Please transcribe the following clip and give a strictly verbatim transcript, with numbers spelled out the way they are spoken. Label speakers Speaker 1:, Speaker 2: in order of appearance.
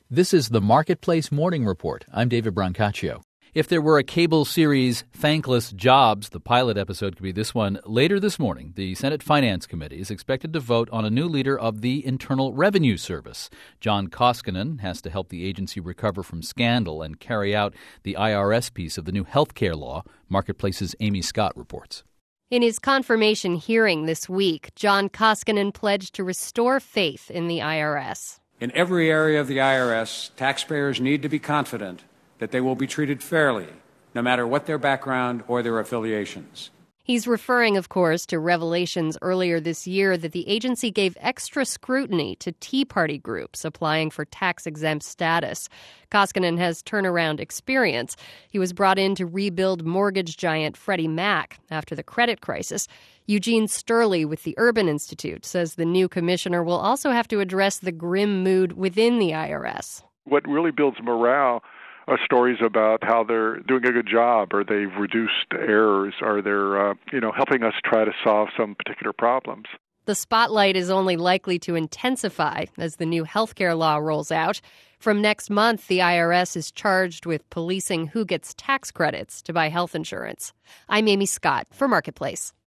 Speaker 1: This is the Marketplace Morning Report. I'm David Brancaccio. If there were a cable series, Thankless Jobs, the pilot episode could be this one. Later this morning, the Senate Finance Committee is expected to vote on a new leader of the Internal Revenue Service. John Koskinen has to help the agency recover from scandal and carry out the I R S piece of the new health care law. Marketplace's Amy Scott reports.
Speaker 2: In his confirmation hearing this week, John Koskinen pledged to restore faith in the I R S.
Speaker 3: In every area of the I R S, taxpayers need to be confident that they will be treated fairly, no matter what their background or their affiliations.
Speaker 2: He's referring, of course, to revelations earlier this year that the agency gave extra scrutiny to Tea Party groups applying for tax-exempt status. Koskinen has turnaround experience. He was brought in to rebuild mortgage giant Freddie Mac after the credit crisis. Eugene Sterling with the Urban Institute says the new commissioner will also have to address the grim mood within the I R S.
Speaker 4: What really builds morale are stories about how they're doing a good job, or they've reduced errors, or they're uh, you know helping us try to solve some particular problems.
Speaker 2: The spotlight is only likely to intensify as the new healthcare law rolls out. From next month, the I R S is charged with policing who gets tax credits to buy health insurance. I'm Amy Scott for Marketplace.